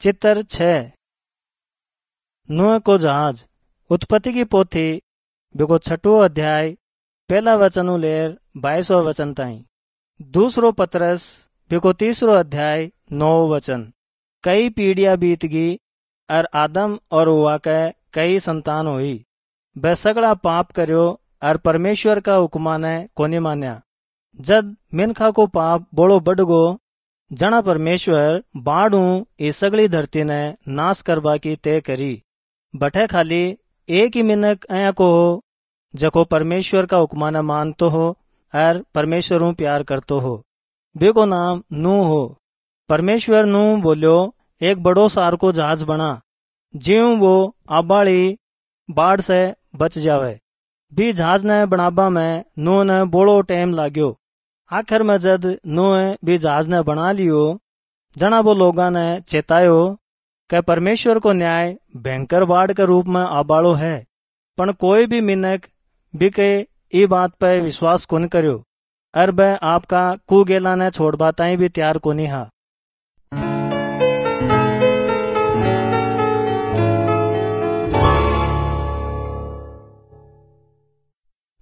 चित्र 6 नूह को जहाज। उत्पत्ति की पोथी बिको 6वां अध्याय पहला वचन लेर 22वां वचन ताई। दूसरो पतरस बिको 3रो अध्याय 9 वचन। कई पीढ़ियां बीत गई और आदम और हुआ के कई संतान हुई। वे सगड़ा पाप करो और परमेश्वर का हुक्मा ने कोनी मान्या। जद मिनखा को पाप बोलो बढ़ गो जना परमेश्वर बाढ़ू इस सगली धरती ने नाश करवा की तय करी। बठे खाली एक ही मिनक ऐया को हो जको परमेश्वर का हुक्मा ने मानतो हो और परमेश्वर हूँ प्यार करतो हो। बेको नाम नूह हो। परमेश्वर नूह बोलियो एक बड़ो सार को जहाज बना ज्यों वो आबाड़ी बाढ़ से बच जावे। भी जहाज ने बनाबा में नूह ने बोलो टाइम लाग्यो। आखिर में जद नूह भी जहाज ने बना लियो जना वो लोगा ने चेतायो कि परमेश्वर को न्याय भयंकर बाढ़ के रूप में आबाड़ो है। पण कोई भी मिनक बिके ई बात पे विश्वास कोनी करियो और वह आपका कुगेला ने छोड़बा ताई भी तैयार कोनी हा।